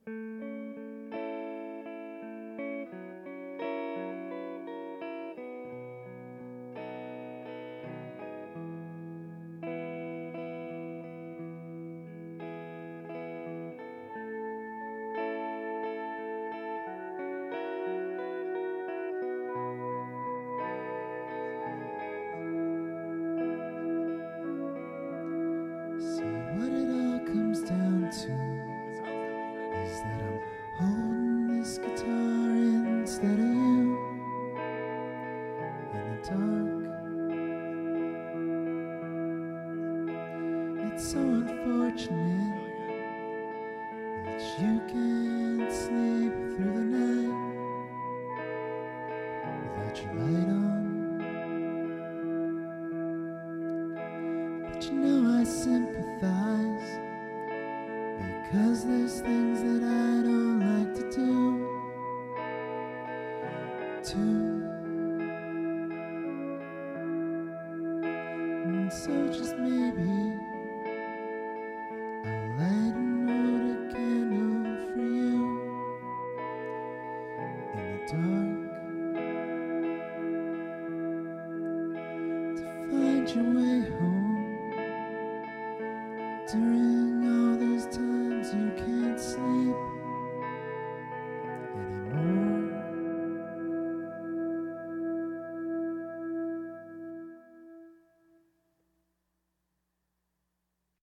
What it all comes down to is that I'm holding this guitar instead of you in the dark. It's so unfortunate that you can't sleep through the night without your light on. But you know I sympathize, because there's things that I don't like to do too. And so just maybe I'll light another candle for you in the dark, to find your way home.